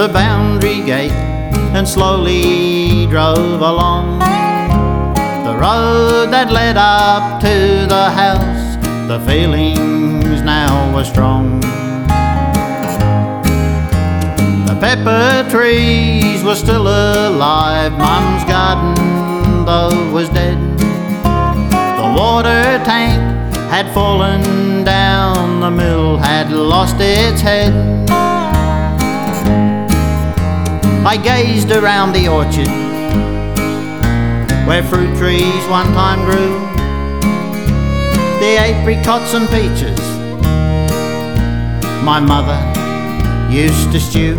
the boundary gate and slowly drove along the road that led up to the house. The feelings now were strong. The pepper trees were still alive, Mum's garden though was dead. The water tank had fallen down, the mill had lost its head. I gazed around the orchard where fruit trees one time grew, the apricots and peaches my mother used to stew.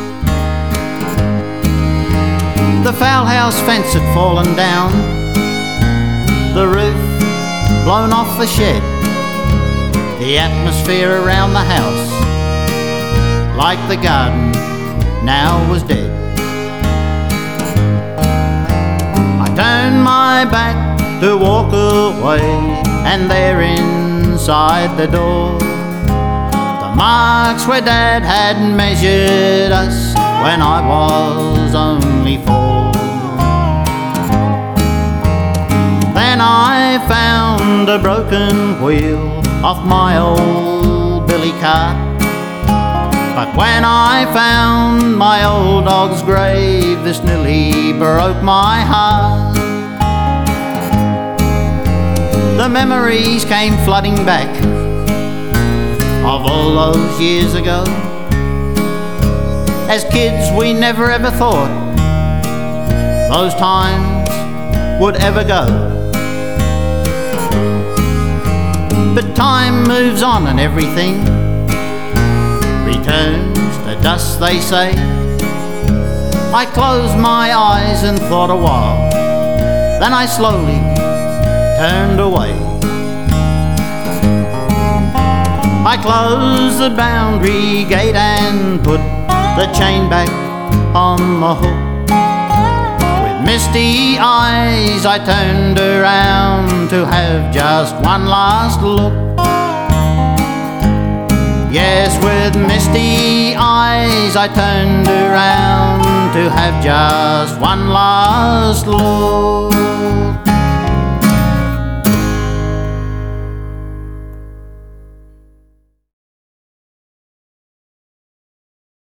The fowl house fence had fallen down, the roof blown off the shed. The atmosphere around the house, like the garden, now was dead. I turned my back to walk away, and there inside the door, the marks where Dad had measured us when I was only 4. Then I found a broken wheel off my old billy cart, but when I found my old dog's grave, this nearly broke my heart. The memories came flooding back of all those years ago. As kids we never ever thought those times would ever go. But time moves on and everything returns to dust, they say. I closed my eyes and thought a while, then I slowly turned away. I closed the boundary gate and put the chain back on the hook. With misty eyes I turned around to have just one last look. Yes, with misty eyes I turned around to have just one last look.